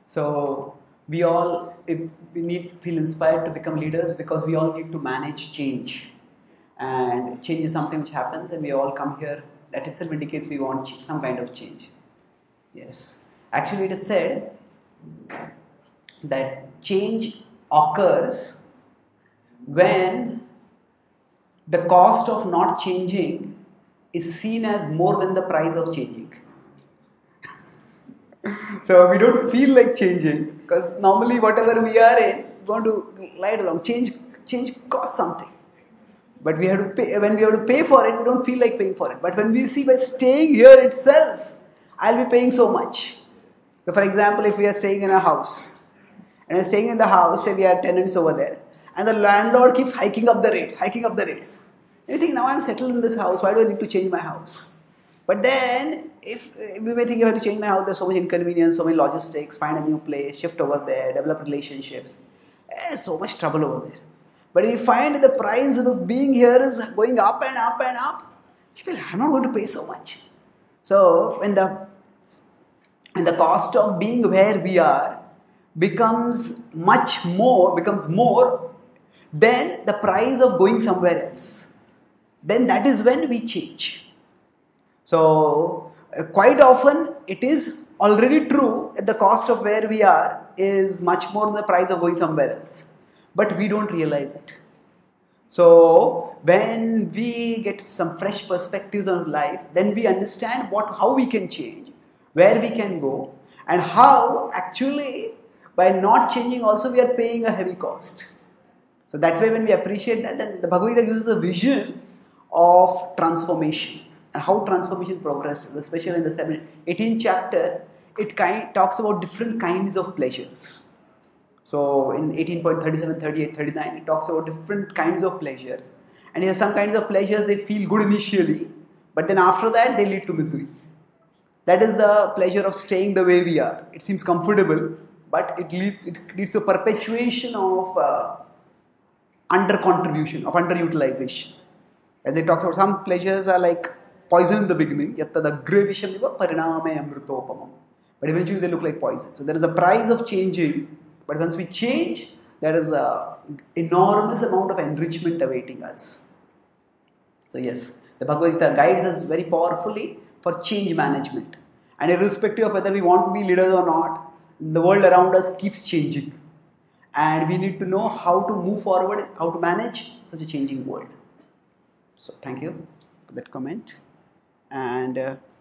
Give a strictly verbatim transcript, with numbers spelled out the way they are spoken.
So we all, if we need feel inspired to become leaders because we all need to manage change, and change is something which happens, and we all come here. That itself indicates we want ch- some kind of change. Yes, actually, it is said that change occurs when the cost of not changing is seen as more than the price of changing. So we don't feel like changing because normally whatever we are in, we want to glide along. Change, change costs something, but we have to pay. When we have to pay for it, we don't feel like paying for it. But when we see by staying here itself, I'll be paying so much. So, for example, if we are staying in a house, and we're staying in the house, say we are tenants over there, and the landlord keeps hiking up the rates, hiking up the rates. You think, now I'm settled in this house, why do I need to change my house? But then, if we may think, you have to change my house, there's so much inconvenience, so many logistics, find a new place, shift over there, develop relationships. Eh, so much trouble over there. But if we find the price of being here is going up and up and up, I feel I'm not going to pay so much. So when the and the cost of being where we are becomes much more, becomes more than the price of going somewhere else, then that is when we change. So, uh, quite often it is already true that the cost of where we are is much more than the price of going somewhere else, but we don't realize it. So, when we get some fresh perspectives on life, then we understand what, how we can change, where we can go, and how actually by not changing also we are paying a heavy cost. So that way, when we appreciate that, then the Bhagavad Gita uses a vision of transformation and how transformation progresses, especially in the eighteenth chapter. It kind talks about different kinds of pleasures. So in eighteen point thirty-seven, thirty-eight, thirty-nine, it talks about different kinds of pleasures. And here some kinds of pleasures, they feel good initially, but then after that they lead to misery. That is the pleasure of staying the way we are. It seems comfortable, but it leads it leads to perpetuation of uh, under contribution, of underutilization. As it talks about, some pleasures are like poison in the beginning, yattadagre vishamiva pariname amritopamam. But eventually they look like poison. So there is a price of changing, but once we change, there is a enormous amount of enrichment awaiting us. So yes, the Bhagavad Gita guides us very powerfully for change management. And irrespective of whether we want to be leaders or not, the world around us keeps changing. And we need to know how to move forward, how to manage such a changing world. So thank you for that comment. And uh,